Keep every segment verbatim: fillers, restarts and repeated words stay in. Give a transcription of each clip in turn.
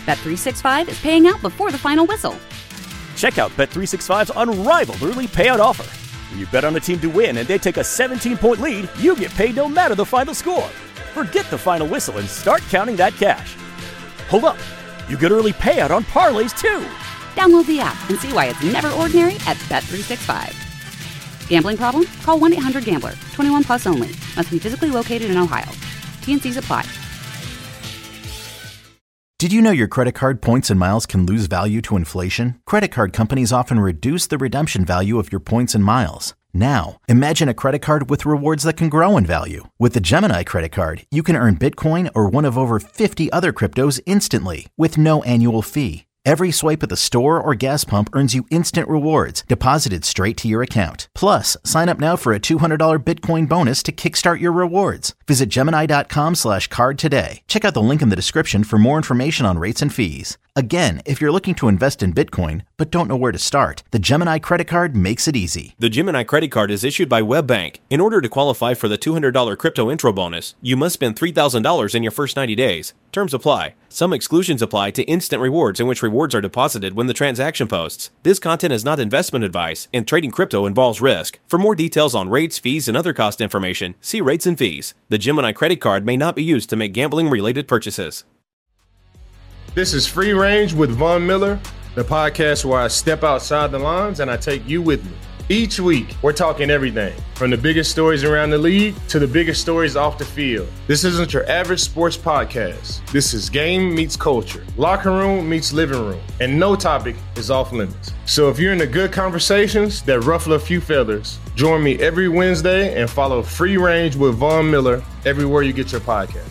Bet three sixty-five is paying out before the final whistle. Check out Bet three sixty-five's unrivaled early payout offer. When you bet on a team to win and they take a seventeen-point lead, you get paid no matter the final score. Forget the final whistle and start counting that cash. Hold up. You get early payout on parlays, too. Download the app and see why it's never ordinary at Bet three sixty-five. Gambling problem? Call one eight hundred gambler. twenty-one plus only. Must be physically located in Ohio. T and C's apply. Did you know your credit card points and miles can lose value to inflation? Credit card companies often reduce the redemption value of your points and miles. Now, imagine a credit card with rewards that can grow in value. With the Gemini Credit Card, you can earn Bitcoin or one of over fifty other cryptos instantly with no annual fee. Every swipe at the store or gas pump earns you instant rewards deposited straight to your account. Plus, sign up now for a two hundred dollars Bitcoin bonus to kickstart your rewards. Visit Gemini.com slash card today. Check out the link in the description for more information on rates and fees. Again, if you're looking to invest in Bitcoin but don't know where to start, the Gemini Credit Card makes it easy. The Gemini Credit Card is issued by WebBank. In order to qualify for the two hundred dollars crypto intro bonus, you must spend three thousand dollars in your first ninety days. Terms apply. Some exclusions apply to instant rewards, in which rewards are deposited when the transaction posts. This content is not investment advice, and trading crypto involves risk. For more details on rates, fees, and other cost information, see rates and fees. The Gemini Credit Card may not be used to make gambling-related purchases. This is Free Range with Von Miller, the podcast where I step outside the lines and I take you with me. Each week, we're talking everything, from the biggest stories around the league to the biggest stories off the field. This isn't your average sports podcast. This is game meets culture, locker room meets living room, and no topic is off limits. So if you're into good conversations that ruffle a few feathers, join me every Wednesday and follow Free Range with Von Miller everywhere you get your podcast.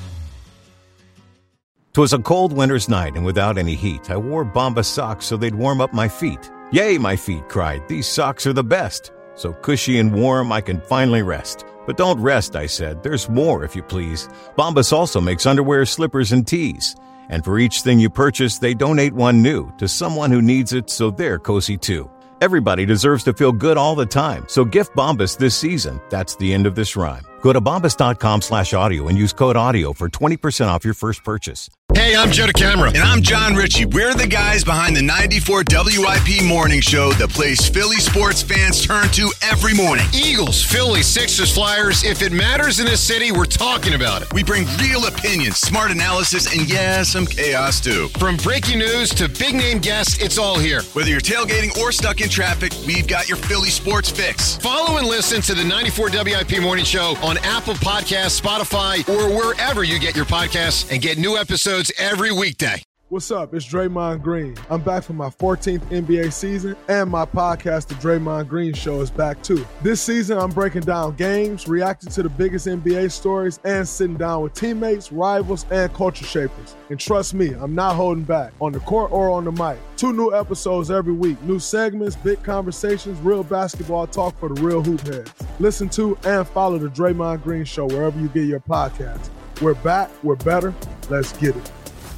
'Twas a cold winter's night, and without any heat, I wore Bombas socks so they'd warm up my feet. Yay, my feet cried, these socks are the best. So cushy and warm, I can finally rest. But don't rest, I said, there's more if you please. Bombas also makes underwear, slippers, and tees. And for each thing you purchase, they donate one new to someone who needs it, so they're cozy too. Everybody deserves to feel good all the time, so gift Bombas this season. That's the end of this rhyme. Go to bombas.com slash audio and use code audio for twenty percent off your first purchase. Hey, I'm Joe DeCamara. And I'm John Ritchie. We're the guys behind the ninety-four W I P morning show that plays Philly sports fans turn to every morning. Eagles, Phillies, Sixers, Flyers. If it matters in this city, we're talking about it. We bring real opinions, smart analysis, and yeah, some chaos too. From breaking news to big-name guests, it's all here. Whether you're tailgating or stuck in traffic, we've got your Philly sports fix. Follow and listen to the ninety-four W I P morning show on Apple Podcasts, Spotify, or wherever you get your podcasts, and get new episodes every weekday. What's up? It's Draymond Green. I'm back for my fourteenth N B A season, and my podcast, The Draymond Green Show, is back too. This season, I'm breaking down games, reacting to the biggest N B A stories, and sitting down with teammates, rivals, and culture shapers. And trust me, I'm not holding back, on the court or on the mic. Two new episodes every week, new segments, big conversations, real basketball talk for the real hoop heads. Listen to and follow The Draymond Green Show wherever you get your podcasts. We're back, we're better, let's get it.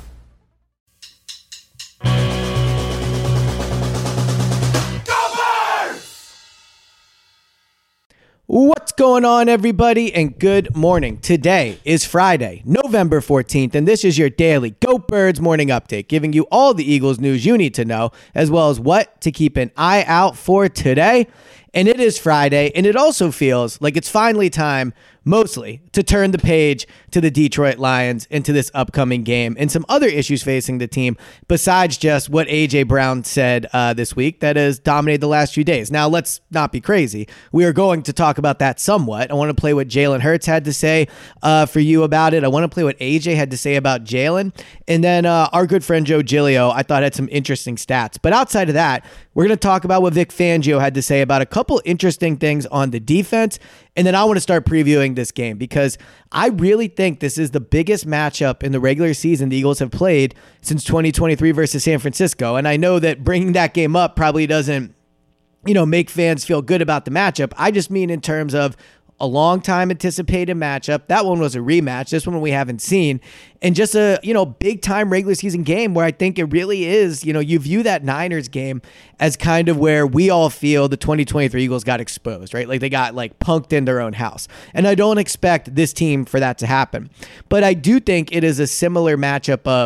What's going on, everybody, and good morning. Today is Friday, November fourteenth, and this is your daily Go Birds morning update, giving you all the Eagles news you need to know, as well as what to keep an eye out for today. And it is Friday, and it also feels like it's finally time, mostly, to turn the page to the Detroit Lions into this upcoming game and some other issues facing the team besides just what A J Brown said uh, this week that has dominated the last few days. Now, let's not be crazy. We are going to talk about that somewhat. I want to play what Jalen Hurts had to say uh, for you about it. I want to play what A J had to say about Jalen. And then uh, our good friend Joe Giglio, I thought, had some interesting stats. But outside of that, we're going to talk about what Vic Fangio had to say about a couple interesting things on the defense. And then I want to start previewing this game because I really think this is the biggest matchup in the regular season the Eagles have played since twenty twenty-three versus San Francisco. And I know that bringing that game up probably doesn't, you know, make fans feel good about the matchup. I just mean in terms of a long time anticipated matchup. That one was a rematch. This one we haven't seen. And just a, you know, big time regular season game where I think it really is, you know, you view that Niners game as kind of where we all feel the twenty twenty-three Eagles got exposed, right? Like they got like punked in their own house. And I don't expect this team for that to happen. But I do think it is a similar matchup of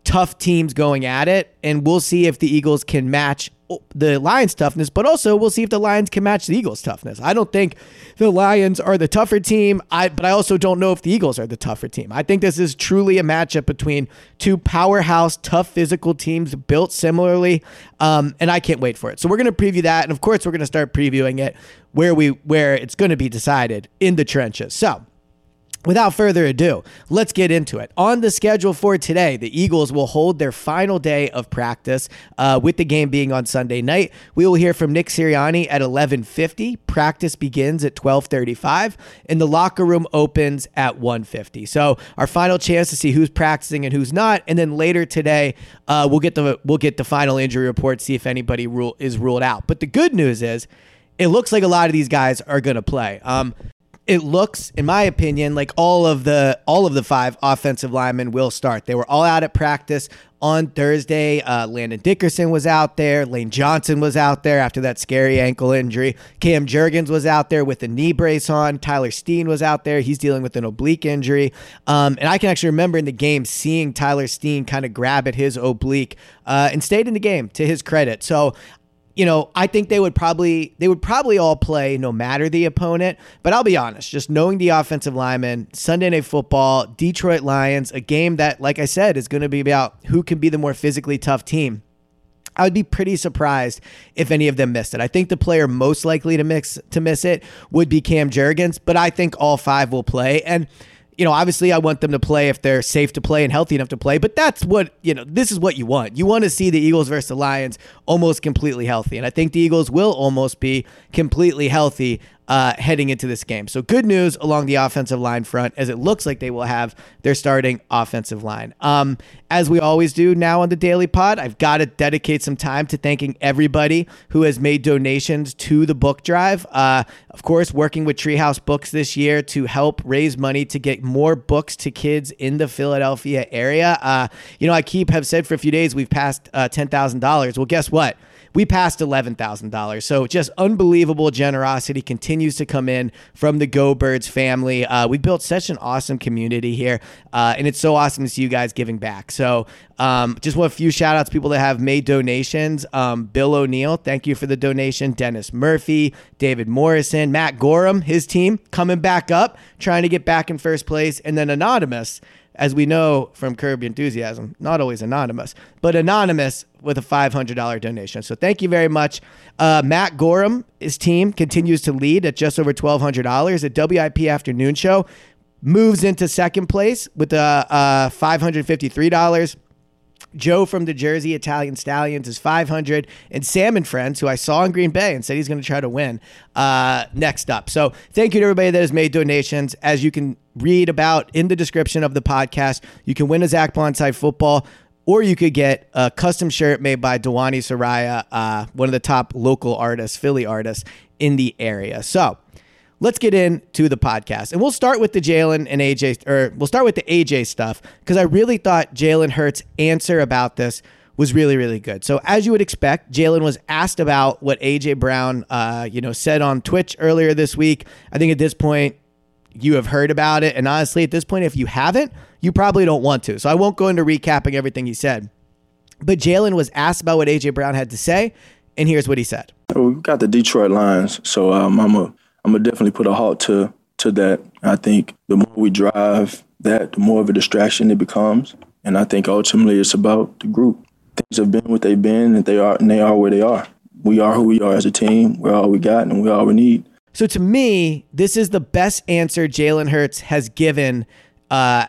tough teams going at it, and we'll see if the Eagles can match the Lions' toughness, but also we'll see if the Lions can match the Eagles' toughness. I don't think the Lions are the tougher team, I, but I also don't know if the Eagles are the tougher team. I think this is truly a matchup between two powerhouse, tough physical teams built similarly, um, and I can't wait for it. So we're going to preview that, and of course we're going to start previewing it where we where it's going to be decided, in the trenches. So without further ado, let's get into it. On the schedule for today, the Eagles will hold their final day of practice, uh, with the game being on Sunday night. We will hear from Nick Sirianni at eleven fifty. Practice begins at twelve thirty-five, and the locker room opens at one fifty. So our final chance to see who's practicing and who's not, and then later today, uh, we'll get the we'll get the final injury report, see if anybody rule, is ruled out. But the good news is, it looks like a lot of these guys are going to play. Um, It looks, in my opinion, like all of the all of the five offensive linemen will start. They were all out at practice on Thursday. Uh, Landon Dickerson was out there. Lane Johnson was out there after that scary ankle injury. Cam Jurgens was out there with a knee brace on. Tyler Steen was out there. He's dealing with an oblique injury. Um, and I can actually remember in the game seeing Tyler Steen kind of grab at his oblique uh, and stayed in the game, to his credit. So, you know, I think they would probably they would probably all play no matter the opponent. But I'll be honest, just knowing the offensive linemen, Sunday Night Football, Detroit Lions, a game that, like I said, is going to be about who can be the more physically tough team. I would be pretty surprised if any of them missed it. I think the player most likely to mix to miss it would be Cam Jurgens, but I think all five will play. And you know, obviously I want them to play if they're safe to play and healthy enough to play, but that's what, you know, this is what you want. You want to see the Eagles versus the Lions almost completely healthy. And I think the Eagles will almost be completely healthy uh, heading into this game. So good news along the offensive line front, as it looks like they will have their starting offensive line. Um, as we always do now on the Daily Pod, I've got to dedicate some time to thanking everybody who has made donations to the book drive. Uh, of course, working with Treehouse Books this year to help raise money to get more books to kids in the Philadelphia area. Uh, you know, I keep have said for a few days we've passed uh, ten thousand dollars. Well, guess what? We passed eleven thousand dollars. So just unbelievable generosity continues to come in from the Go Birds family. Uh, we built such an awesome community here, uh, and it's so awesome to see you guys giving back. So um, just want a few shout outs, people that have made donations. Um, Bill O'Neill, thank you for the donation. Dennis Murphy, David Morrison, Matt Gorham, his team coming back up, trying to get back in first place. And then Anonymous, as we know from Curb Your Enthusiasm, not always anonymous, but anonymous with a five hundred dollars donation. So thank you very much. Uh, Matt Gorham, his team continues to lead at just over twelve hundred dollars. The W I P Afternoon Show moves into second place with uh, uh, five hundred fifty-three dollars. Joe from the Jersey Italian Stallions is five hundred, and Sam and Friends, who I saw in Green Bay and said he's going to try to win, uh, next up. So thank you to everybody that has made donations. As you can read about in the description of the podcast, you can win a Zach Blindside football, or you could get a custom shirt made by Dewani Saraya, uh, one of the top local artists, Philly artists in the area. So let's get into the podcast. And we'll start with the Jalen and A J, or we'll start with the A J stuff, because I really thought Jalen Hurts' answer about this was really, really good. So as you would expect, Jalen was asked about what A J Brown, uh, you know, said on Twitch earlier this week. I think at this point, you have heard about it. And honestly, at this point, if you haven't, you probably don't want to. So I won't go into recapping everything he said. But Jalen was asked about what A J Brown had to say, and here's what he said. We've got the Detroit Lions, so um, I'm a I'm going to definitely put a halt to to that. I think the more we drive that, the more of a distraction it becomes. And I think ultimately it's about the group. Things have been what they've been, and they are and they are where they are. We are who we are as a team. We're all we got, and we're all we need. So to me, this is the best answer Jalen Hurts has given. Uh,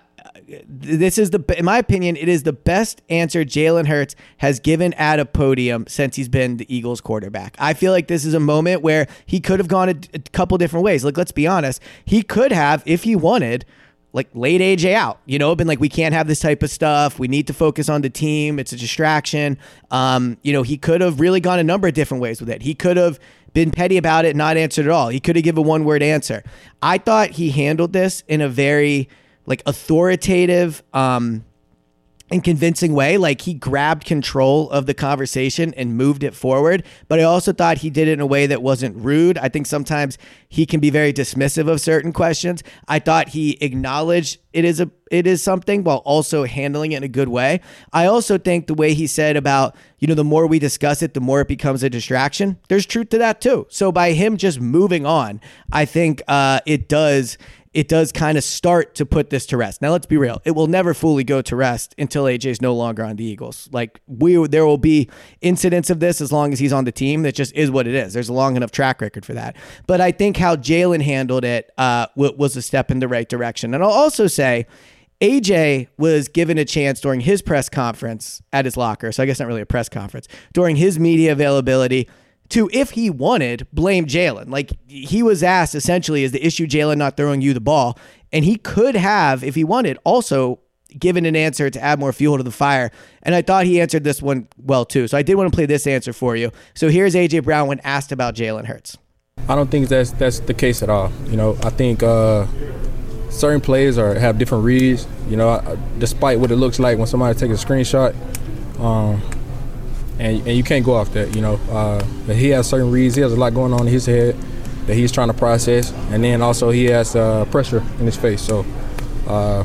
this is the, in my opinion, it is the best answer Jalen Hurts has given at a podium since he's been the Eagles quarterback. I feel like this is a moment where he could have gone a, a couple different ways. Like, let's be honest, he could have, if he wanted, like laid A J out, you know, been like, we can't have this type of stuff. We need to focus on the team. It's a distraction. Um, you know, he could have really gone a number of different ways with it. He could have been petty about it and not answered at all. He could have given a one word answer. I thought he handled this in a very like authoritative, um, and convincing way. Like, he grabbed control of the conversation and moved it forward. But I also thought he did it in a way that wasn't rude. I think sometimes he can be very dismissive of certain questions. I thought he acknowledged it is a it is something while also handling it in a good way. I also think the way he said about, you know, the more we discuss it, the more it becomes a distraction. There's truth to that too. So by him just moving on, I think uh, it does it does kind of start to put this to rest. Now, let's be real. It will never fully go to rest until A J's no longer on the Eagles. Like, we, there will be incidents of this as long as he's on the team. That just is what it is. There's a long enough track record for that. But I think how Jalen handled it uh, was a step in the right direction. And I'll also say, A J was given a chance during his press conference at his locker, so I guess not really a press conference, during his media availability to, if he wanted, blame Jalen. Like, he was asked essentially, is the issue Jalen not throwing you the ball? And he could have, if he wanted, also given an answer to add more fuel to the fire. And I thought he answered this one well too. So I did want to play this answer for you. So here's A J Brown when asked about Jalen Hurts. I don't think that's that's the case at all. You know, I think uh, certain players are have different reads. You know, despite what it looks like when somebody takes a screenshot. Um, And, and you can't go off that, you know. Uh, but he has certain reads. He has a lot going on in his head that he's trying to process. And then also he has uh, pressure in his face. So, uh,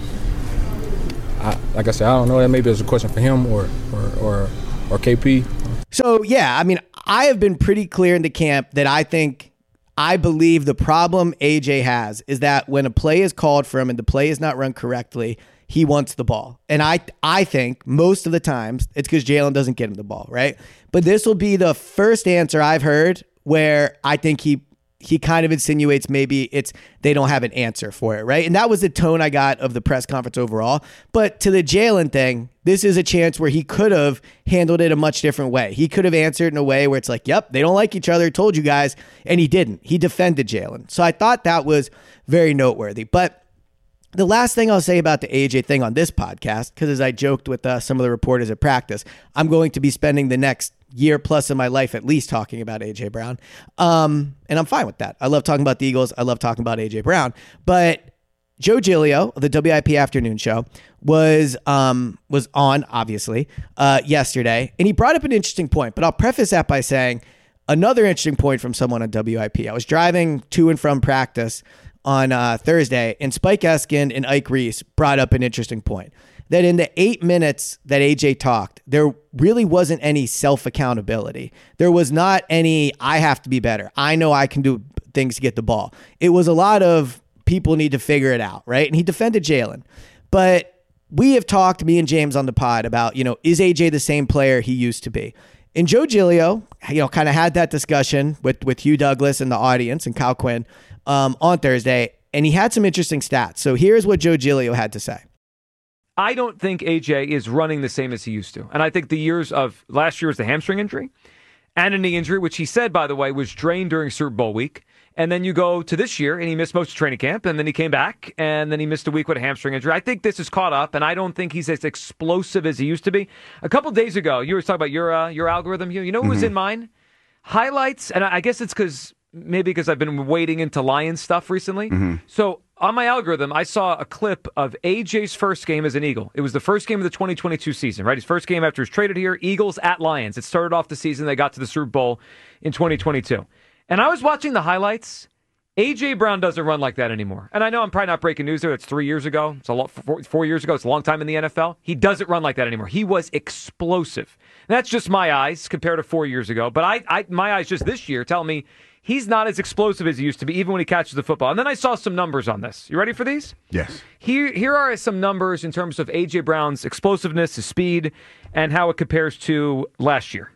I, like I said, I don't know. That maybe it's a question for him or, or, or, or K P. So, yeah, I mean, I have been pretty clear in the camp that I think, I believe the problem A J has is that when a play is called for him and the play is not run correctly, he wants the ball. And I I think most of the times it's because Jalen doesn't get him the ball, right? But this will be the first answer I've heard where I think he he kind of insinuates maybe it's they don't have an answer for it, right? And that was the tone I got of the press conference overall. But to the Jalen thing, this is a chance where he could have handled it a much different way. He could have answered in a way where it's like, yep, they don't like each other, told you guys, and he didn't. He defended Jalen. So I thought that was very noteworthy. But the last thing I'll say about the A J thing on this podcast, because as I joked with uh, some of the reporters at practice, I'm going to be spending the next year plus of my life at least talking about A J Brown. Um, and I'm fine with that. I love talking about the Eagles. I love talking about A J Brown. But Joe Giglio of the W I P Afternoon Show was um, was on, obviously, uh, yesterday. And he brought up an interesting point. But I'll preface that by saying another interesting point from someone on W I P. I was driving to and from practice on uh, Thursday, and Spike Eskin and Ike Reese brought up an interesting point. That in the eight minutes that A J talked, there really wasn't any self-accountability. There was not any, I have to be better. I know I can do things to get the ball. It was a lot of people need to figure it out, right? And he defended Jalen. But we have talked, me and James on the pod, about, you know, is A J the same player he used to be? And Joe Giglio, you know, kind of had that discussion with, with Hugh Douglas and the audience and Kyle Quinn um, on Thursday, and he had some interesting stats. So here's what Joe Giglio had to say. I don't think A J is running the same as he used to. And I think the years of last year was the hamstring injury and a knee injury, which he said, by the way, was drained during Super Bowl week. And then you go to this year, and he missed most of training camp, and then he came back, and then he missed a week with a hamstring injury. I think this is caught up, and I don't think he's as explosive as he used to be. A couple days ago, you were talking about your uh, your algorithm here. You know who was Mm-hmm. in mine? Highlights, and I guess it's because maybe because I've been wading into Lions stuff recently. Mm-hmm. So on my algorithm, I saw a clip of A J's first game as an Eagle. It was the first game of the twenty twenty-two season, right? His first game after he was traded here, Eagles at Lions. It started off the season. They got to the Super Bowl in twenty twenty-two. And I was watching the highlights. A J Brown doesn't run like that anymore. And I know I'm probably not breaking news there. It's three years ago. It's a lot, four, four years ago. It's a long time in the N F L. He doesn't run like that anymore. He was explosive. And that's just my eyes compared to four years ago. But I, I, my eyes just this year tell me he's not as explosive as he used to be, even when he catches the football. And then I saw some numbers on this. You ready for these? Yes. Here, here are some numbers in terms of A J Brown's explosiveness, his speed, and how it compares to last year.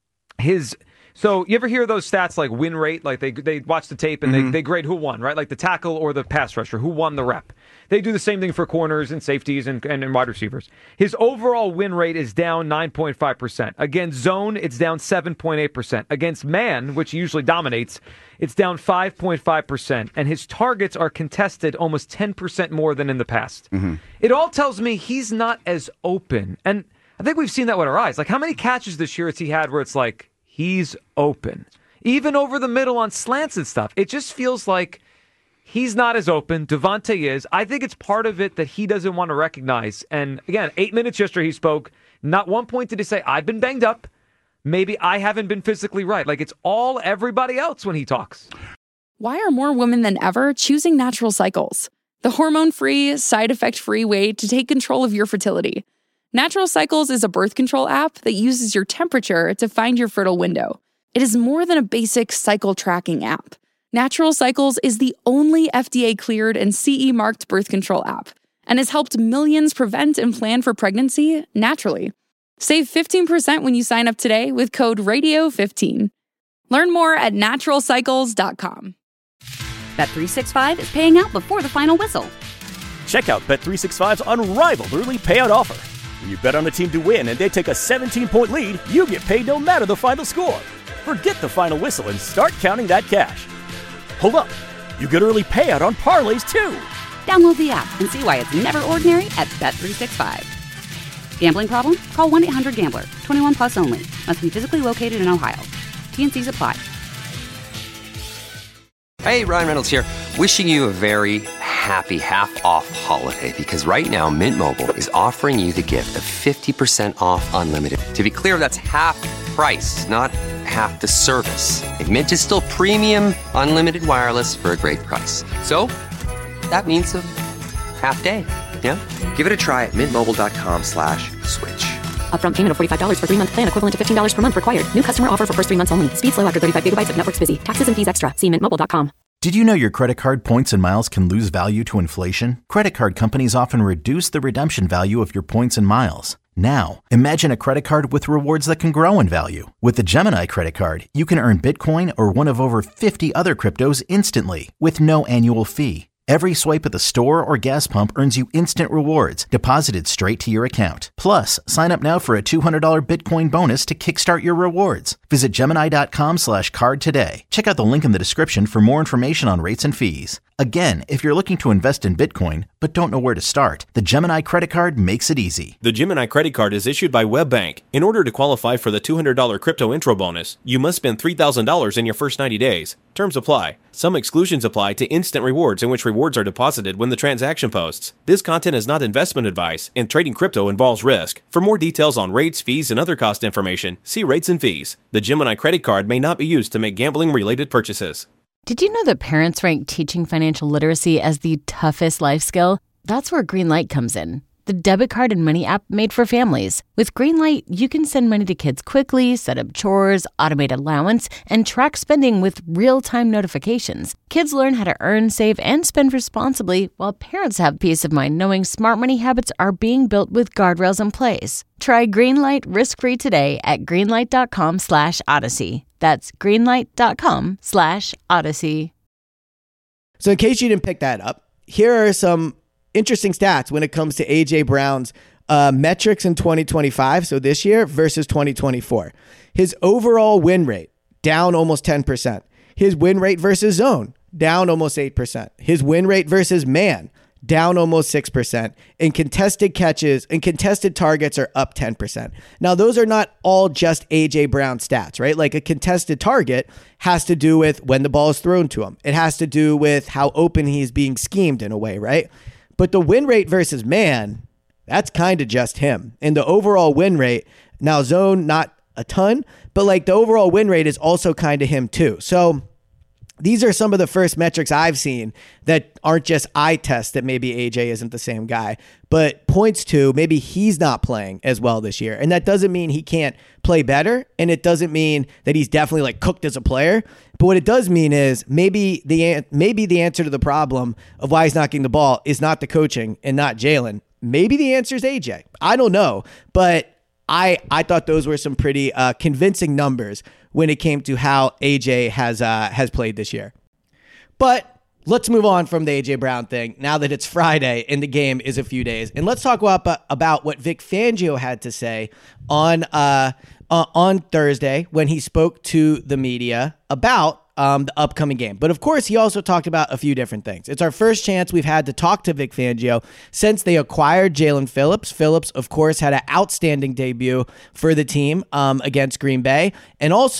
His... So you ever hear those stats like win rate? Like they they watch the tape and mm-hmm. they, they grade who won, right? Like the tackle or the pass rusher, who won the rep. They do the same thing for corners and safeties and, and, and wide receivers. His overall win rate is down nine point five percent. Against zone, it's down seven point eight percent. Against man, which he usually dominates, it's down five point five percent. And his targets are contested almost ten percent more than in the past. Mm-hmm. It all tells me he's not as open. And I think we've seen that with our eyes. Like how many catches this year has he had where it's like, he's open. Even over the middle on slants and stuff. It just feels like He's not as open. Devontae is. I think it's part of it that he doesn't want to recognize. And again, eight minutes yesterday he spoke. Not one point did he say, I've been banged up. Maybe I haven't been physically right. Like it's all everybody else when he talks. Why are more women than ever choosing Natural Cycles? The hormone-free, side-effect-free way to take control of your fertility. Natural Cycles is a birth control app that uses your temperature to find your fertile window. It is more than a basic cycle tracking app. Natural Cycles is the only F D A-cleared and C E-marked birth control app and has helped millions prevent and plan for pregnancy naturally. Save fifteen percent when you sign up today with code radio fifteen. Learn more at natural cycles dot com. Bet three sixty-five is paying out before the final whistle. Check out Bet three sixty-five's unrivaled early payout offer. When you bet on a team to win and they take a seventeen-point lead, you get paid no matter the final score. Forget the final whistle and start counting that cash. Hold up, you get early payout on parlays too. Download the app and see why it's never ordinary at Bet three sixty-five. Gambling problem? Call one eight hundred gambler. twenty-one plus only. Must be physically located in Ohio. T N Cs apply. Hey, Ryan Reynolds here. Wishing you a very happy half-off holiday because right now Mint Mobile is offering you the gift of fifty percent off unlimited. To be clear, that's half price, not half the service. And Mint is still premium unlimited wireless for a great price. So that means a half day. Yeah? Give it a try at mintmobile.com slash switch. Upfront payment of forty-five dollars for three-month plan equivalent to fifteen dollars per month required. New customer offer for first three months only. Speed slow after thirty-five gigabytes if network's busy. Taxes and fees extra. See mint mobile dot com. Did you know your credit card points and miles can lose value to inflation? Credit card companies often reduce the redemption value of your points and miles. Now, imagine a credit card with rewards that can grow in value. With the Gemini credit card, you can earn Bitcoin or one of over fifty other cryptos instantly with no annual fee. Every swipe at the store or gas pump earns you instant rewards deposited straight to your account. Plus, sign up now for a two hundred dollars Bitcoin bonus to kickstart your rewards. Visit Gemini.com slash card today. Check out the link in the description for more information on rates and fees. Again, if you're looking to invest in Bitcoin but don't know where to start, the Gemini credit card makes it easy. The Gemini credit card is issued by WebBank. In order to qualify for the two hundred dollars crypto intro bonus, you must spend three thousand dollars in your first ninety days. Terms apply. Some exclusions apply to instant rewards in which rewards are deposited when the transaction posts. This content is not investment advice, and trading crypto involves risk. For more details on rates, fees, and other cost information, see rates and fees. The Gemini credit card may not be used to make gambling-related purchases. Did you know that parents rank teaching financial literacy as the toughest life skill? That's where Greenlight comes in. The debit card and money app made for families. With Greenlight, you can send money to kids quickly, set up chores, automate allowance, and track spending with real-time notifications. Kids learn how to earn, save, and spend responsibly, while parents have peace of mind knowing smart money habits are being built with guardrails in place. Try Greenlight risk-free today at greenlight.com slash odyssey. That's greenlight.com slash odyssey. So in case you didn't pick that up, here are some interesting stats when it comes to A J Brown's uh, metrics in twenty twenty-five, so this year versus twenty twenty-four. His overall win rate, down almost ten percent. His win rate versus zone, down almost eight percent. His win rate versus man, down almost six percent. And contested catches and contested targets are up ten percent. Now, those are not all just A J Brown stats, right? Like a contested target has to do with when the ball is thrown to him. It has to do with how open he's being schemed in a way, right? But the win rate versus man, that's kind of just him. And the overall win rate, now zone, not a ton, but like the overall win rate is also kind of him too. So these are some of the first metrics I've seen that aren't just eye tests that maybe A J isn't the same guy, but points to maybe he's not playing as well this year. And that doesn't mean he can't play better. And it doesn't mean that he's definitely like cooked as a player. But what it does mean is maybe the maybe the answer to the problem of why he's not getting the ball is not the coaching and not Jalen. Maybe the answer is A J. I don't know. But I I thought those were some pretty uh, convincing numbers when it came to how A J has uh, has played this year. But let's move on from the A J Brown thing now that it's Friday and the game is a few days. And let's talk about, about what Vic Fangio had to say on uh, uh, on Thursday when he spoke to the media about um, the upcoming game. But of course, he also talked about a few different things. It's our first chance we've had to talk to Vic Fangio since they acquired Jaelan Phillips. Phillips, of course, had an outstanding debut for the team um, against Green Bay. And also,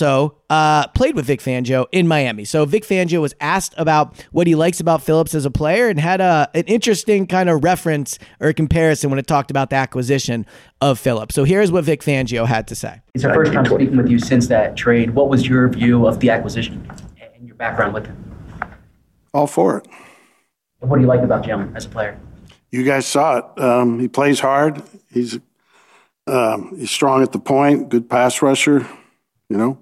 uh, played with Vic Fangio in Miami. So Vic Fangio was asked about what he likes about Phillips as a player and had a, an interesting kind of reference or comparison when it talked about the acquisition of Phillips. So here's what Vic Fangio had to say. It's our first time speaking with you since that trade. What was your view of the acquisition and your background with him? All for it. What do you like about Jalen as a player? You guys saw it. Um, he plays hard. He's um, he's strong at the point, good pass rusher, you know.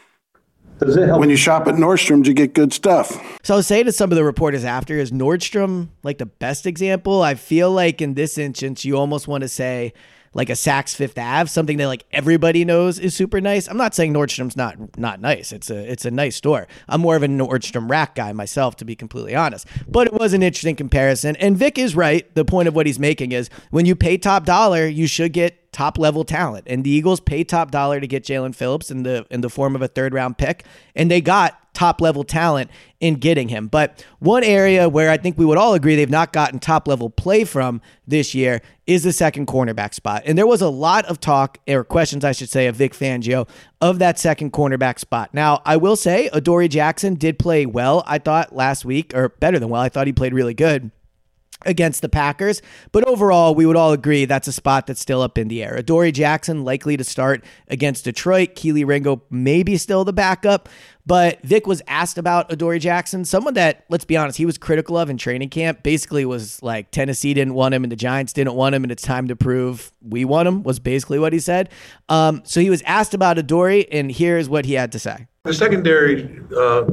Does it help? When you shop at Nordstrom's, you get good stuff. So I was saying to some of the reporters after, is Nordstrom like the best example? I feel like in this instance, you almost want to say like a Saks Fifth Ave, something that like everybody knows is super nice. I'm not saying Nordstrom's not not nice. It's a it's a nice store. I'm more of a Nordstrom Rack guy myself, to be completely honest. But it was an interesting comparison. And Vic is right. The point of what he's making is when you pay top dollar, you should get top level talent. And the Eagles paid top dollar to get Jalen Phillips in the in the form of a third round pick, and they got top level talent in getting him. But one area where I think we would all agree they've not gotten top level play from this year is the second cornerback spot. And there was a lot of talk, or questions I should say, of Vic Fangio of that second cornerback spot. Now, I will say Adoree Jackson did play well, I thought, last week, or better than well. I thought he played really good against the Packers. But overall, we would all agree that's a spot that's still up in the air. Adoree Jackson likely to start against Detroit. Kelee Ringo maybe still the backup. But Vic was asked about Adoree Jackson, someone that, let's be honest, he was critical of in training camp. Basically was like Tennessee didn't want him and the Giants didn't want him, and it's time to prove we want him, was basically what he said. Um, so he was asked about Adoree, and here's what he had to say. The secondary uh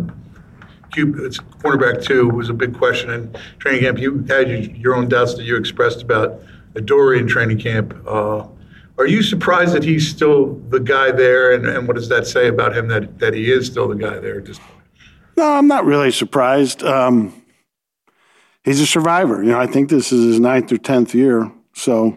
it's cornerback two was a big question in training camp. You had your own doubts that you expressed about Adoree in training camp. Uh, are you surprised that he's still the guy there, and, and what does that say about him that, that he is still the guy there at this point? No, I'm not really surprised. Um, he's a survivor. You know, I think this is his ninth or tenth year. So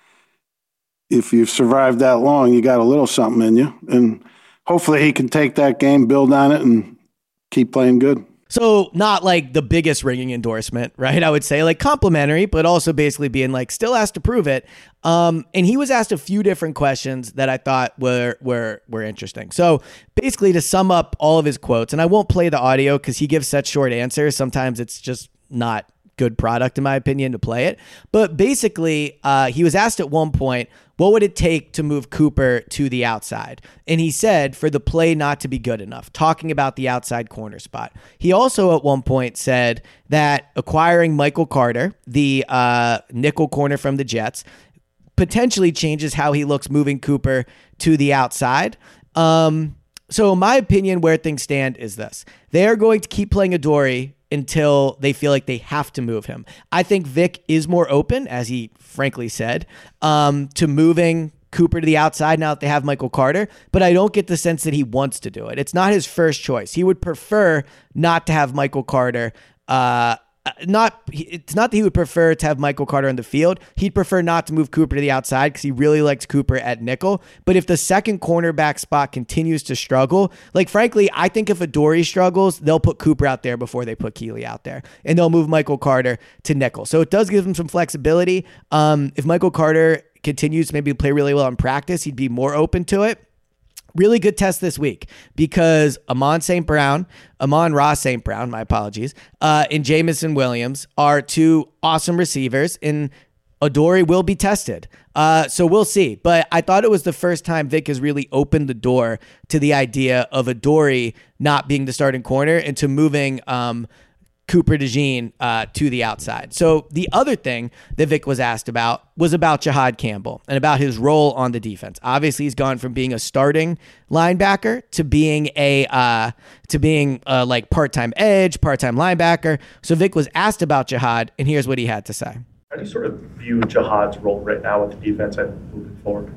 if you've survived that long, you got a little something in you. And hopefully he can take that game, build on it, and keep playing good. So not like the biggest ringing endorsement, right? I would say like complimentary, but also basically being like still has to prove it. Um, and he was asked a few different questions that I thought were were were interesting. So basically to sum up all of his quotes, and I won't play the audio because he gives such short answers. Sometimes it's just not good product, in my opinion, to play it. But basically, uh, he was asked at one point, what would it take to move Cooper to the outside? And he said for the play not to be good enough, talking about the outside corner spot. He also at one point said that acquiring Michael Carter, the uh, nickel corner from the Jets, potentially changes how he looks moving Cooper to the outside. Um, so in my opinion, where things stand is this. They are going to keep playing Adoree until they feel like they have to move him. I think Vic is more open, as he frankly said, um, to moving Cooper to the outside now that they have Michael Carter, but I don't get the sense that he wants to do it. It's not his first choice. He would prefer not to have Michael Carter uh, Not, it's not that he would prefer to have Michael Carter on the field. He'd prefer not to move Cooper to the outside because he really likes Cooper at nickel. But if the second cornerback spot continues to struggle, like frankly, I think if Adoree struggles, they'll put Cooper out there before they put Kelee out there, and they'll move Michael Carter to nickel. So it does give him some flexibility. Um, if Michael Carter continues to maybe play really well in practice, he'd be more open to it. Really good test this week because Amon Saint Brown, Amon-Ra Saint Brown, my apologies, uh, and Jameson Williams are two awesome receivers, and Adoree will be tested. Uh, so we'll see. But I thought it was the first time Vic has really opened the door to the idea of Adoree not being the starting corner and to moving um, Cooper DeJean uh, to the outside. So the other thing that Vic was asked about was about Jihaad Campbell and about his role on the defense. Obviously, he's gone from being a starting linebacker to being a uh, to being uh, like part-time edge, part-time linebacker. So Vic was asked about Jihaad, and here's what he had to say. How do you sort of view Jihaad's role right now with the defense and moving forward?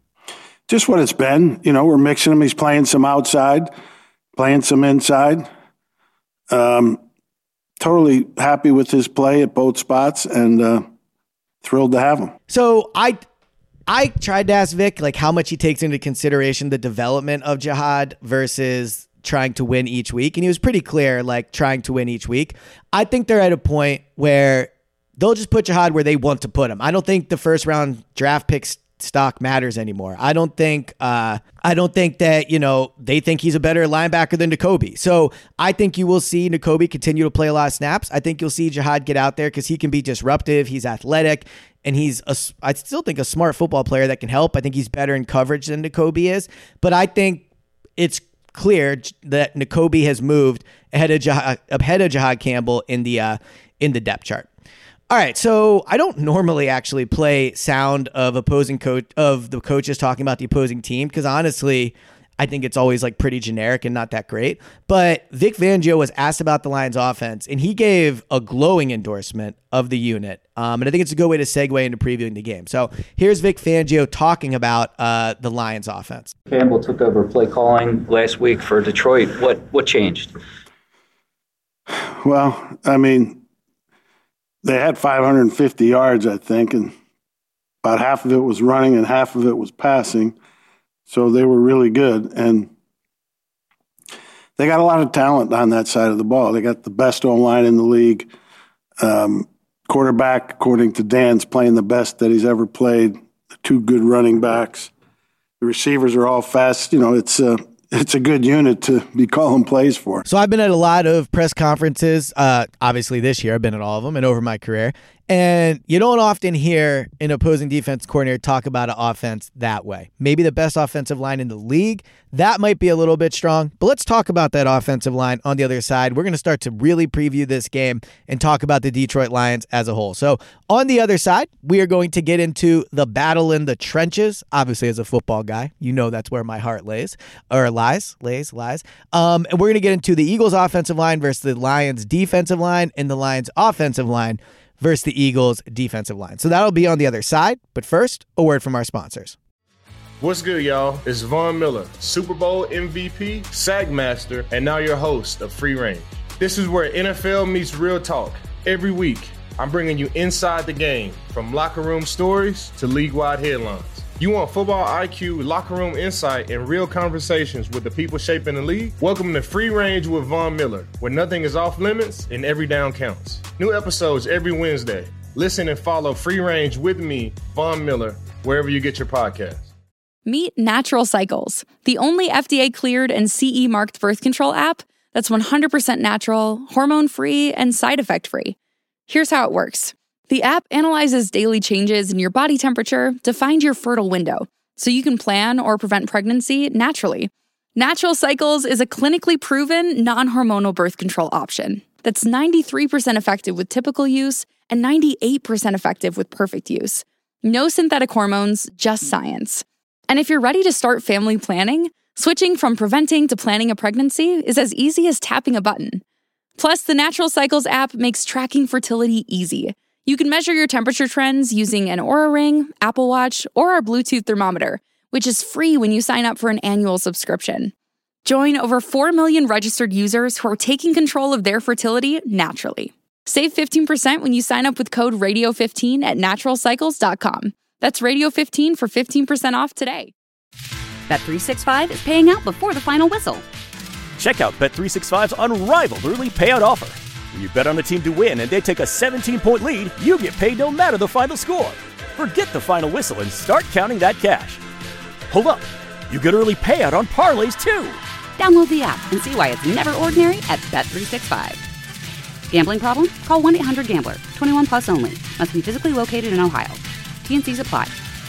Just what it's been. You know, we're mixing him. He's playing some outside, playing some inside. Um. Totally happy with his play at both spots and uh, thrilled to have him. So I I tried to ask Vic like how much he takes into consideration the development of Jihaad versus trying to win each week. And he was pretty clear, like trying to win each week. I think they're at a point where they'll just put Jihaad where they want to put him. I don't think the first round draft picks stock matters anymore. I don't think uh, I don't think that, you know, they think he's a better linebacker than Nakobe. So I think you will see Nakobe continue to play a lot of snaps. I think you'll see Jihad get out there because he can be disruptive. He's athletic, and he's, a, I still think, a smart football player that can help. I think he's better in coverage than Nakobe is. But I think it's clear that Nakobe has moved ahead of Jihad, ahead of Jihad Campbell in the uh, in the depth chart. All right, so I don't normally actually play sound of opposing coach of the coaches talking about the opposing team because honestly, I think it's always like pretty generic and not that great. But Vic Fangio was asked about the Lions offense, and he gave a glowing endorsement of the unit. Um, and I think it's a good way to segue into previewing the game. So here's Vic Fangio talking about uh, the Lions offense. Campbell took over play calling last week for Detroit. What what changed? Well, I mean, they had five hundred fifty yards, I think, and about half of it was running and half of it was passing. So they were really good. And they got a lot of talent on that side of the ball. They got the best O-line in the league. Um, quarterback, according to Dan's, playing the best that he's ever played. The two good running backs. The receivers are all fast. You know, it's a, it's a good unit to be calling plays for. So I've been at a lot of press conferences, uh, obviously this year. I've been at all of them and over my career. And you don't often hear an opposing defense coordinator talk about an offense that way. Maybe the best offensive line in the league. That might be a little bit strong. But let's talk about that offensive line on the other side. We're going to start to really preview this game and talk about the Detroit Lions as a whole. So on the other side, we are going to get into the battle in the trenches. Obviously, as a football guy, you know that's where my heart lays. Or lies, lays, lies. Um, and we're going to get into the Eagles offensive line versus the Lions defensive line and the Lions offensive line versus the Eagles defensive line. So that'll be on the other side. But first, a word from our sponsors. What's good, y'all? It's Von Miller, Super Bowl M V P, Sack Master, and now your host of Free Range. This is where N F L meets real talk. Every week, I'm bringing you inside the game, from locker room stories to league-wide headlines. You want football I Q, locker room insight, and real conversations with the people shaping the league? Welcome to Free Range with Von Miller, where nothing is off limits and every down counts. New episodes every Wednesday. Listen and follow Free Range with me, Von Miller, wherever you get your podcasts. Meet Natural Cycles, the only F D A-cleared and C E-marked birth control app that's one hundred percent natural, hormone-free, and side effect-free. Here's how it works. The app analyzes daily changes in your body temperature to find your fertile window, so you can plan or prevent pregnancy naturally. Natural Cycles is a clinically proven, non-hormonal birth control option that's ninety-three percent effective with typical use and ninety-eight percent effective with perfect use. No synthetic hormones, just science. And if you're ready to start family planning, switching from preventing to planning a pregnancy is as easy as tapping a button. Plus, the Natural Cycles app makes tracking fertility easy. You can measure your temperature trends using an Oura Ring, Apple Watch, or our Bluetooth thermometer, which is free when you sign up for an annual subscription. Join over four million registered users who are taking control of their fertility naturally. Save fifteen percent when you sign up with code radio fifteen at natural cycles dot com. That's radio fifteen for fifteen percent off today. Bet three sixty-five is paying out before the final whistle. Check out Bet three sixty-five's unrivaled early payout offer. When you bet on a team to win and they take a seventeen-point lead, you get paid no matter the final score. Forget the final whistle and start counting that cash. Hold up. You get early payout on parlays, too. Download the app and see why it's never ordinary at Bet three sixty-five. Gambling problem? Call one eight hundred gambler. twenty-one plus only. Must be physically located in Ohio. T N Cs apply.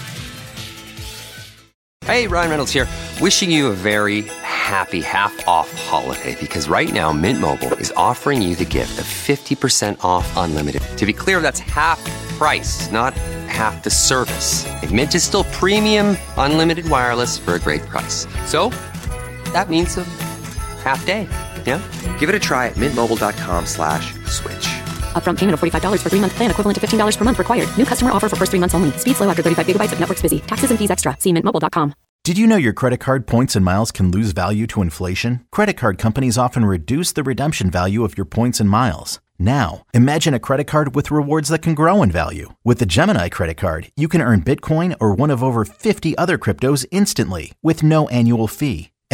Hey, Ryan Reynolds here. Wishing you a very happy half-off holiday because right now Mint Mobile is offering you the gift of fifty percent off unlimited. To be clear, that's half price, not half the service. Like, Mint is still premium unlimited wireless for a great price. So that means a half day. Yeah? Give it a try at mintmobile.com slash switch. Upfront payment of forty-five dollars for three-month plan equivalent to fifteen dollars per month required. New customer offer for first three months only. Speed slow after thirty-five gigabytes if network's busy. Taxes and fees extra. See mint mobile dot com. Did you know your credit card points and miles can lose value to inflation? Credit card companies often reduce the redemption value of your points and miles. Now, imagine a credit card with rewards that can grow in value. With the Gemini credit card, you can earn Bitcoin or one of over fifty other cryptos instantly with no annual fee.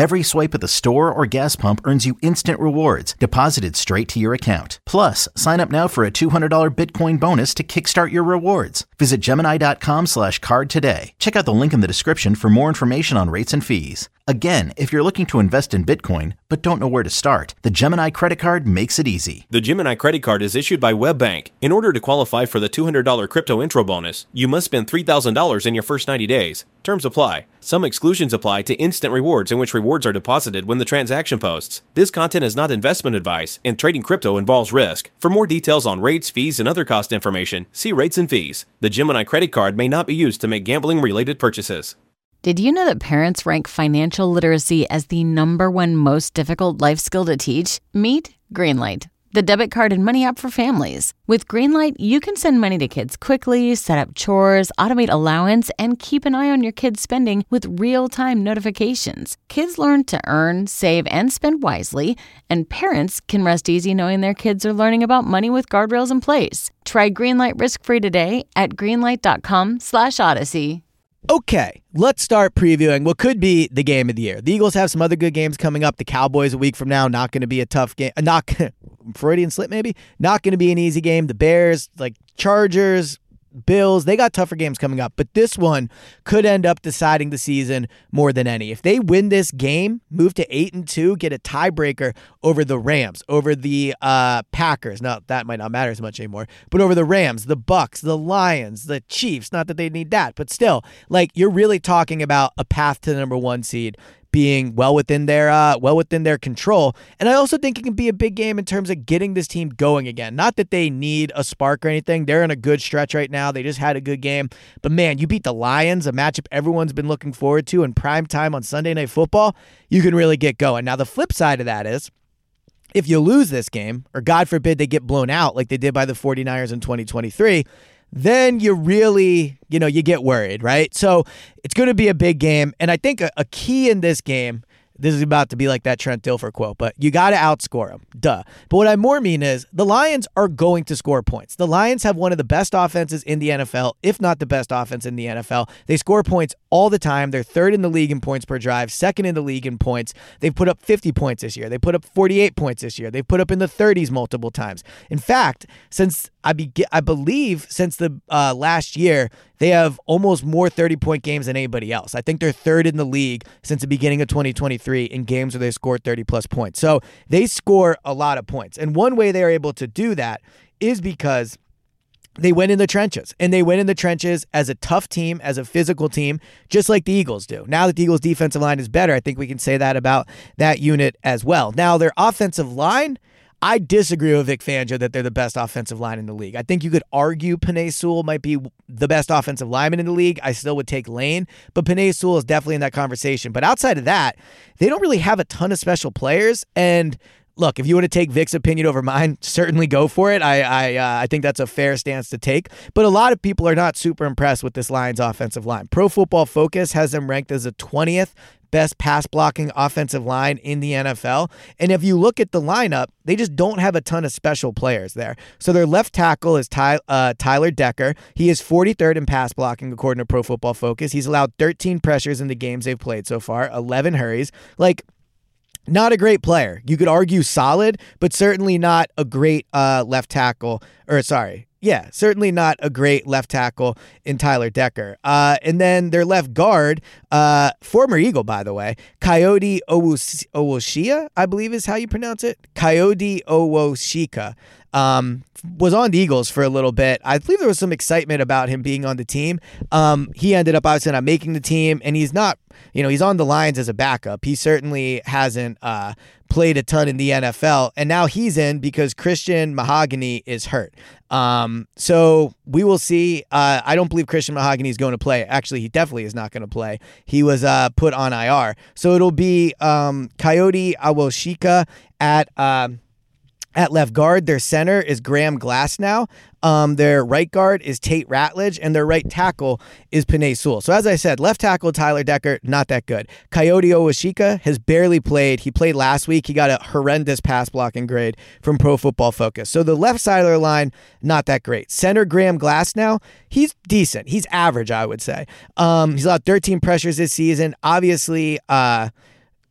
Every swipe at the store or gas pump earns you instant rewards deposited straight to your account. Plus, sign up now for a two hundred dollars Bitcoin bonus to kickstart your rewards. Visit Gemini.com slash card today. Check out the link in the description for more information on rates and fees. Again, if you're looking to invest in Bitcoin but don't know where to start, the Gemini credit card makes it easy. The Gemini credit card is issued by WebBank. In order to qualify for the two hundred dollars crypto intro bonus, you must spend three thousand dollars in your first ninety days. Terms apply. Some exclusions apply to instant rewards, in which rewards are deposited when the transaction posts. This content is not investment advice, and trading crypto involves risk. For more details on rates, fees, and other cost information, see rates and fees. The Gemini credit card may not be used to make gambling-related purchases. Did you know that parents rank financial literacy as the number one most difficult life skill to teach? Meet Greenlight, the debit card and money app for families. With Greenlight, you can send money to kids quickly, set up chores, automate allowance, and keep an eye on your kids' spending with real-time notifications. Kids learn to earn, save, and spend wisely, and parents can rest easy knowing their kids are learning about money with guardrails in place. Try Greenlight risk-free today at greenlight.com slash odyssey. Okay, let's start previewing what could be the game of the year. The Eagles have some other good games coming up. The Cowboys a week from now, not going to be a tough game. Uh, not Freudian slip, maybe. Not going to be an easy game. The Bears, like Chargers, Bills, they got tougher games coming up. But this one could end up deciding the season more than any. If they win this game, move to eight and two, get a tiebreaker over the Rams, over the uh, Packers. Now, that might not matter as much anymore. But over the Rams, the Bucks, the Lions, the Chiefs. Not that they need that, but still, like, you're really talking about a path to the number one seed being well within their uh, well within their control. And I also think it can be a big game in terms of getting this team going again. Not that they need a spark or anything. They're in a good stretch right now. They just had a good game. But man, you beat the Lions, a matchup everyone's been looking forward to in prime time on Sunday Night Football. You can really get going. Now, the flip side of that is, if you lose this game, or God forbid they get blown out like they did by the 49ers in twenty twenty-three, then you really, you know, you get worried, right? So it's going to be a big game. And I think a, a key in this game, this is about to be like that Trent Dilfer quote, but you got to outscore them. Duh. But what I more mean is the Lions are going to score points. The Lions have one of the best offenses in the N F L, if not the best offense in the N F L. They score points all the time. They're third in the league in points per drive, second in the league in points. They've put up fifty points this year. They put up forty-eight points this year. They've put up in the thirties multiple times. In fact, since I be, I believe since the uh, last year, they have almost more thirty-point games than anybody else. I think they're third in the league since the beginning of twenty twenty-three in games where they scored thirty-plus points. So they score a lot of points. And one way they are able to do that is because they win in the trenches, and they win in the trenches as a tough team, as a physical team, just like the Eagles do. Now that the Eagles' defensive line is better, I think we can say that about that unit as well. Now, their offensive line, I disagree with Vic Fangio that they're the best offensive line in the league. I think you could argue Penei Sewell might be the best offensive lineman in the league. I still would take Lane, but Penei Sewell is definitely in that conversation. But outside of that, they don't really have a ton of special players. And look, if you want to take Vic's opinion over mine, certainly go for it. I I uh, I think that's a fair stance to take. But a lot of people are not super impressed with this Lions offensive line. Pro Football Focus has them ranked as the twentieth best pass blocking offensive line in the N F L. And if you look at the lineup, they just don't have a ton of special players there. So their left tackle is Ty, uh, Tyler Decker. He is forty-third in pass blocking according to Pro Football Focus. He's allowed thirteen pressures in the games they've played so far, eleven hurries. Like, not a great player. You could argue solid, but certainly not a great uh, left tackle. Or sorry, yeah, certainly not a great left tackle in Tyler Decker. Uh, and then their left guard, uh, former Eagle, by the way, Coyote Owoshika, I believe is how you pronounce it. Coyote Owoshika. Um, was on the Eagles for a little bit. I believe there was some excitement about him being on the team. Um, he ended up obviously not making the team, and he's not, you know, he's on the Lions as a backup. He certainly hasn't uh, played a ton in the N F L, and now he's in because Christian Mahogany is hurt. Um, so we will see. Uh, I don't believe Christian Mahogany is going to play. Actually, he definitely is not going to play. He was uh, put on I R. So it'll be um, Coyote Owoshika at um, At left guard. Their center is Graham Glasnow. Um, their right guard is Tate Ratledge, and their right tackle is Penei Sewell. So as I said, left tackle Tyler Decker, not that good. Coyote Owoshika has barely played. He played last week. He got a horrendous pass blocking grade from Pro Football Focus. So the left side of their line, not that great. Center Graham Glasnow, he's decent. He's average, I would say. Um, he's allowed thirteen pressures this season. Obviously, uh,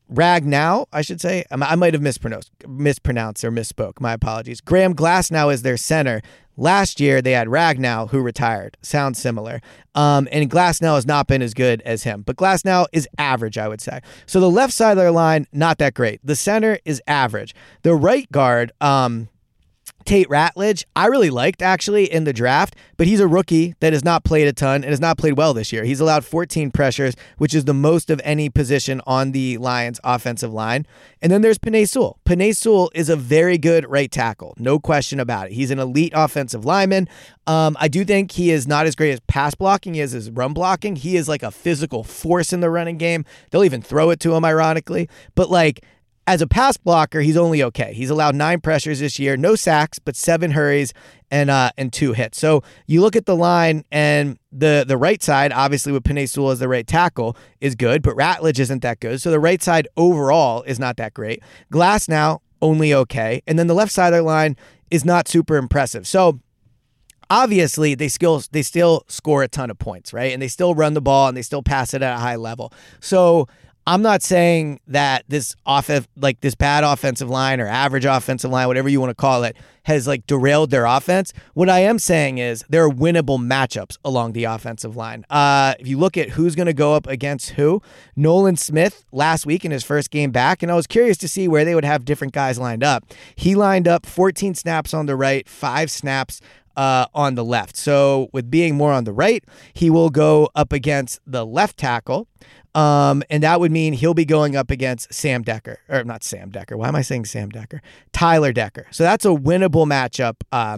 Ragnow, I should say. I might have mispronounced, mispronounced or misspoke. My apologies. Graham Glasnow is their center. Last year, they had Ragnow, who retired. Sounds similar. Um, and Glasnow has not been as good as him. But Glasnow is average, I would say. So the left side of their line, not that great. The center is average. The right guard, um, Tate Ratledge, I really liked actually in the draft, but he's a rookie that has not played a ton and has not played well this year. He's allowed fourteen pressures, which is the most of any position on the Lions offensive line. And then there's Penei Sewell. Penei Sewell is a very good right tackle, no question about it. He's an elite offensive lineman. Um, I do think he is not as great as pass blocking as his run blocking. He is like a physical force in the running game. They'll even throw it to him, ironically. But like, as a pass blocker, he's only okay. He's allowed nine pressures this year, no sacks, but seven hurries and uh, and two hits. So you look at the line, and the the right side, obviously with Penei Sewell as the right tackle, is good, but Ratledge isn't that good. So the right side overall is not that great. Glasnow, only okay. And then the left side of their line is not super impressive. So obviously, they still they still score a ton of points, right? And they still run the ball and they still pass it at a high level. So I'm not saying that this off like this bad offensive line or average offensive line, whatever you want to call it, has like derailed their offense. What I am saying is there are winnable matchups along the offensive line. Uh, if you look at who's going to go up against who, Nolan Smith last week in his first game back, and I was curious to see where they would have different guys lined up. He lined up fourteen snaps on the right, five snaps Uh, on the left. So with being more on the right, he will go up against the left tackle. Um, and that would mean he'll be going up against Sam Decker, or not Sam Decker. Why am I saying Sam Decker? Tyler Decker. So that's a winnable matchup uh,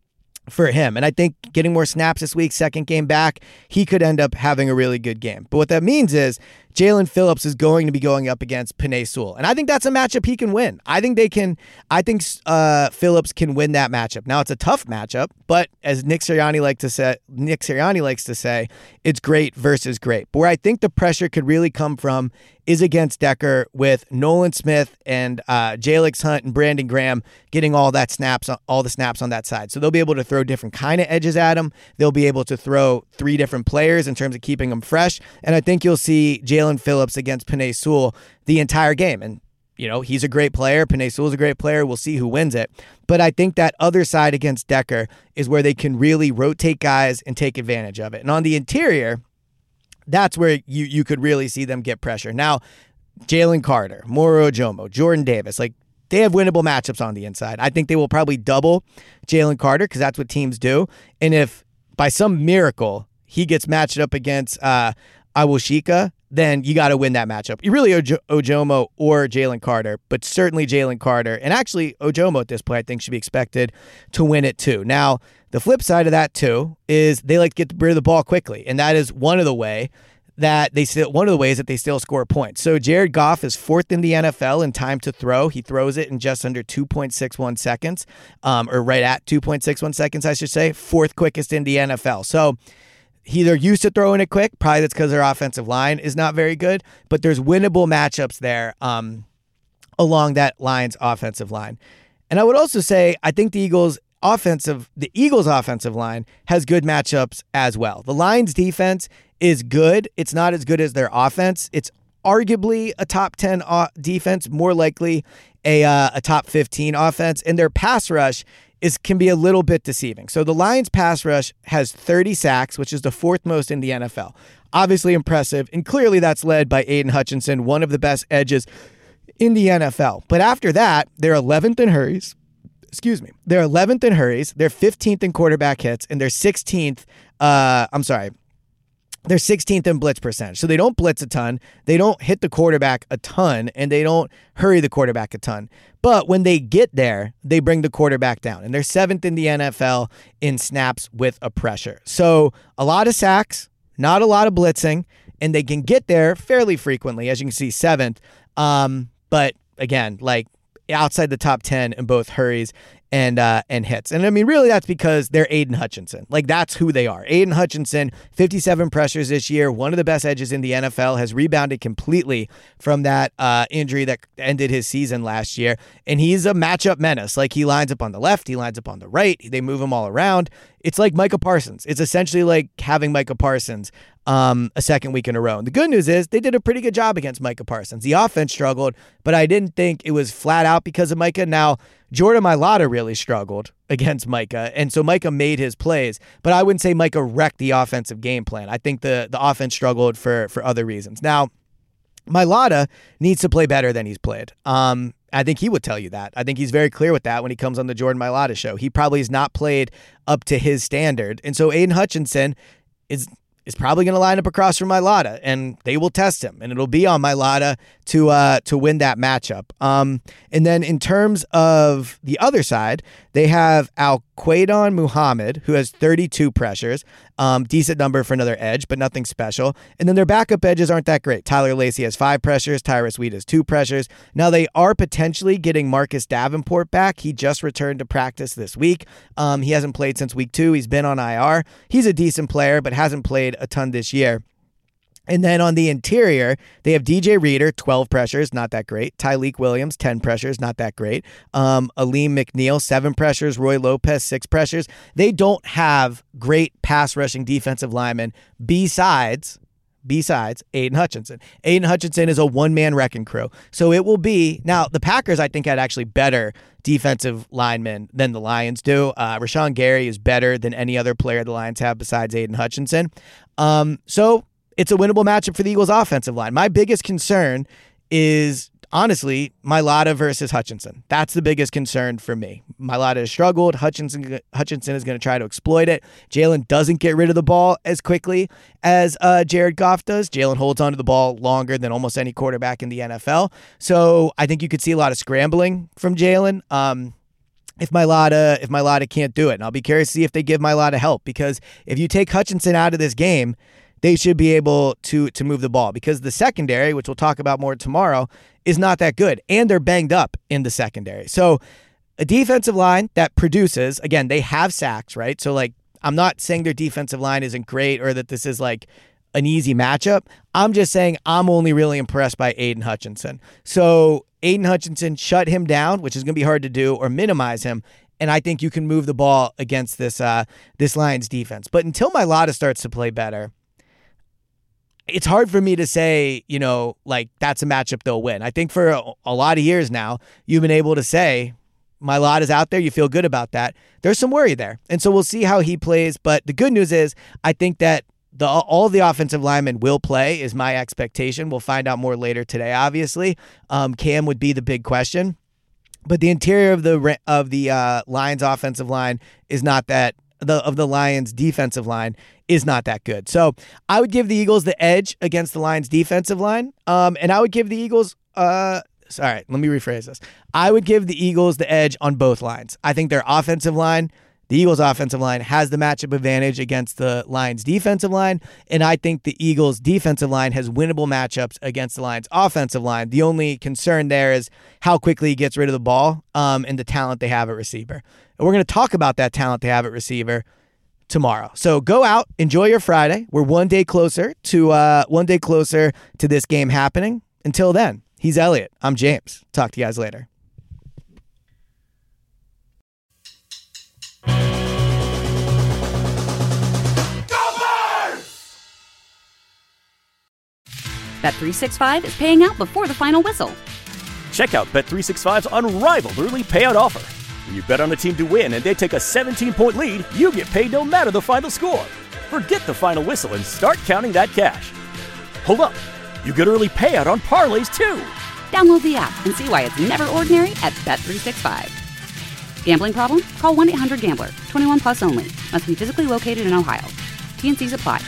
for him. And I think getting more snaps this week, second game back, he could end up having a really good game. But what that means is Jalen Phillips is going to be going up against Penei Sewell. And I think that's a matchup he can win. I think they can, I think uh, Phillips can win that matchup. Now, it's a tough matchup, but as Nick Sirianni like to say, Nick Sirianni likes to say, it's great versus great. But where I think the pressure could really come from is against Decker with Nolan Smith and uh, Jalix Hunt and Brandon Graham getting all that snaps, all the snaps on that side. So they'll be able to throw different kind of edges at him. They'll be able to throw three different players in terms of keeping them fresh. And I think you'll see Jalen Phillips against Penei Sewell the entire game. And, you know, he's a great player. Penei Sewell's a great player. We'll see who wins it. But I think that other side against Decker is where they can really rotate guys and take advantage of it. And on the interior, that's where you, you could really see them get pressure. Now, Jalen Carter, Moro Ojomo, Jordan Davis, like they have winnable matchups on the inside. I think they will probably double Jalen Carter because that's what teams do. And if by some miracle he gets matched up against uh, Awushika, then you got to win that matchup. You really Oj- Ojomo or Jalen Carter, but certainly Jalen Carter. And actually, Ojomo at this point, I think, should be expected to win it too. Now, the flip side of that too is they like to get rid of the ball quickly, and that is one of the way that they still one of the ways that they still score points. So Jared Goff is fourth in the N F L in time to throw. He throws it in just under two point six one seconds, um, or right at two point six one seconds, I should say. Fourth quickest in the N F L. So they're used to throwing it quick. Probably that's because their offensive line is not very good, but there's winnable matchups there um, along that Lions offensive line. And I would also say I think the Eagles offensive, the Eagles offensive line has good matchups as well. The Lions defense is good. It's not as good as their offense. It's arguably a top ten defense, more likely a uh, a top fifteen offense, and their pass rush is can be a little bit deceiving. So the Lions pass rush has thirty sacks, which is the fourth most in the N F L. Obviously impressive, and clearly that's led by Aiden Hutchinson, one of the best edges in the N F L. But after that, they're eleventh in hurries. Excuse me. They're eleventh in hurries. They're fifteenth in quarterback hits, and they're sixteenth. Uh, I'm sorry. They're sixteenth in blitz percentage. So they don't blitz a ton. They don't hit the quarterback a ton, and they don't hurry the quarterback a ton. But when they get there, they bring the quarterback down. And they're seventh in the N F L in snaps with a pressure. So a lot of sacks, not a lot of blitzing, and they can get there fairly frequently, as you can see, seventh. Um, but again, like outside the top ten in both hurries and uh, and hits. And I mean, really, that's because they're Aiden Hutchinson. Like, that's who they are. Aiden Hutchinson, fifty-seven pressures this year, one of the best edges in the N F L, has rebounded completely from that uh, injury that ended his season last year. And he's a matchup menace. Like, he lines up on the left, he lines up on the right, they move him all around. It's like Micah Parsons. It's essentially like having Micah Parsons um, a second week in a row. And the good news is they did a pretty good job against Micah Parsons. The offense struggled, but I didn't think it was flat out because of Micah. Now, Jordan Mailata really struggled against Micah, and so Micah made his plays, but I wouldn't say Micah wrecked the offensive game plan. I think the, the offense struggled for, for other reasons. Now, Mailata needs to play better than he's played. Um, I think he would tell you that. I think he's very clear with that when he comes on the Jordan Mailata show. He probably has not played up to his standard. And so Aiden Hutchinson is is probably going to line up across from Mailata, and they will test him, and it'll be on Mailata to uh, to win that matchup. Um, and then in terms of the other side, they have Al-Quaidon Muhammad, who has thirty-two pressures, um, decent number for another edge, but nothing special. And then their backup edges aren't that great. Tyler Lacey has five pressures, Tyrus Wheat has two pressures. Now they are potentially getting Marcus Davenport back. He just returned to practice this week. Um, he hasn't played since week two. He's been on I R. He's a decent player, but hasn't played a ton this year. And then on the interior, they have D J Reader, twelve pressures, not that great. Tyleik Williams, ten pressures, not that great. Um, Aleem McNeil, seven pressures. Roy Lopez, six pressures. They don't have great pass rushing defensive linemen besides, besides Aiden Hutchinson. Aiden Hutchinson is a one-man wrecking crew. So it will be, now the Packers I think had actually better defensive linemen than the Lions do. Uh, Rashawn Gary is better than any other player the Lions have besides Aiden Hutchinson. Um, so it's a winnable matchup for the Eagles offensive line. My biggest concern is, honestly, Mailata versus Hutchinson. That's the biggest concern for me. Mailata has struggled. Hutchinson Hutchinson is going to try to exploit it. Jalen doesn't get rid of the ball as quickly as uh, Jared Goff does. Jalen holds onto the ball longer than almost any quarterback in the N F L. So I think you could see a lot of scrambling from Jalen. Um, if Mailata, if Mailata can't do it. And I'll be curious to see if they give Mailata help, because if you take Hutchinson out of this game, they should be able to to move the ball, because the secondary, which we'll talk about more tomorrow, is not that good, and they're banged up in the secondary. So a defensive line that produces, again, they have sacks, right? So, like, I'm not saying their defensive line isn't great or that this is like an easy matchup. I'm just saying I'm only really impressed by Aiden Hutchinson. So Aiden Hutchinson, shut him down, which is going to be hard to do, or minimize him, and I think you can move the ball against this uh, this Lions defense. But until Mailata starts to play better, it's hard for me to say, you know, like, that's a matchup they'll win. I think for a, a lot of years now, you've been able to say, Mailata's out there, you feel good about that. There's some worry there. And so we'll see how he plays. But the good news is, I think that the all the offensive linemen will play, is my expectation. We'll find out more later today, obviously. Um, Cam would be the big question. But the interior of the of the uh, Lions offensive line is not that, the of the Lions defensive line is not that good. So I would give the Eagles the edge against the Lions defensive line. Um, and I would give the Eagles, uh, sorry, let me rephrase this. I would give the Eagles the edge on both lines. I think their offensive line, the Eagles offensive line, has the matchup advantage against the Lions defensive line. And I think the Eagles defensive line has winnable matchups against the Lions offensive line. The only concern there is how quickly he gets rid of the ball, um, and the talent they have at receiver. And we're going to talk about that talent they have at receiver tomorrow. So go out, enjoy your Friday. We're one day closer to uh, one day closer to this game happening. Until then, he's Elliot. I'm James. Talk to you guys later. Bet three sixty-five is paying out before the final whistle. Check out Bet three sixty-five's unrivaled early payout offer. When you bet on a team to win and they take a seventeen-point lead, you get paid no matter the final score. Forget the final whistle and start counting that cash. Hold up. You get early payout on parlays, too. Download the app and see why it's never ordinary at Bet three sixty-five. Gambling problem? Call one eight hundred gambler. twenty-one plus only. Must be physically located in Ohio. T and C's apply.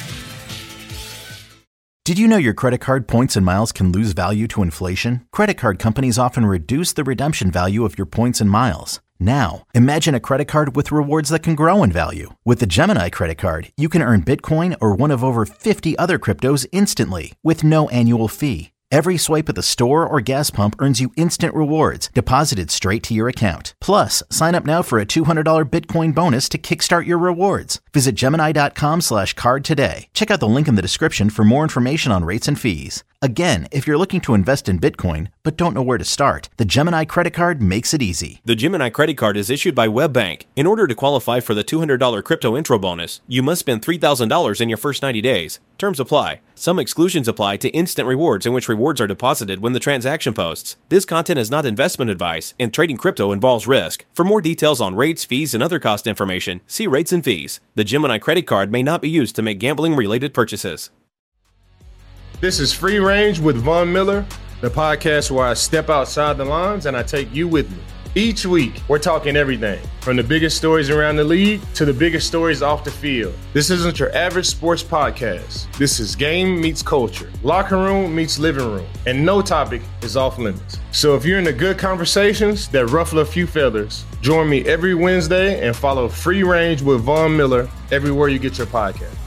Did you know your credit card points and miles can lose value to inflation? Credit card companies often reduce the redemption value of your points and miles. Now, imagine a credit card with rewards that can grow in value. With the Gemini credit card, you can earn Bitcoin or one of over fifty other cryptos instantly with no annual fee. Every swipe at the store or gas pump earns you instant rewards deposited straight to your account. Plus, sign up now for a two hundred dollars Bitcoin bonus to kickstart your rewards. Visit Gemini.com slash card today. Check out the link in the description for more information on rates and fees. Again, if you're looking to invest in Bitcoin but don't know where to start, the Gemini credit card makes it easy. The Gemini credit card is issued by WebBank. In order to qualify for the two hundred dollars crypto intro bonus, you must spend three thousand dollars in your first ninety days. Terms apply. Some exclusions apply to instant rewards, in which rewards are deposited when the transaction posts. This content is not investment advice, and trading crypto involves risk. For more details on rates, fees, and other cost information, see rates and fees. The Gemini credit card may not be used to make gambling-related purchases. This is Free Range with Von Miller, the podcast where I step outside the lines and I take you with me. Each week, we're talking everything from the biggest stories around the league to the biggest stories off the field. This isn't your average sports podcast. This is game meets culture, locker room meets living room, and no topic is off limits. So if you're into good conversations that ruffle a few feathers, join me every Wednesday and follow Free Range with Von Miller everywhere you get your podcast.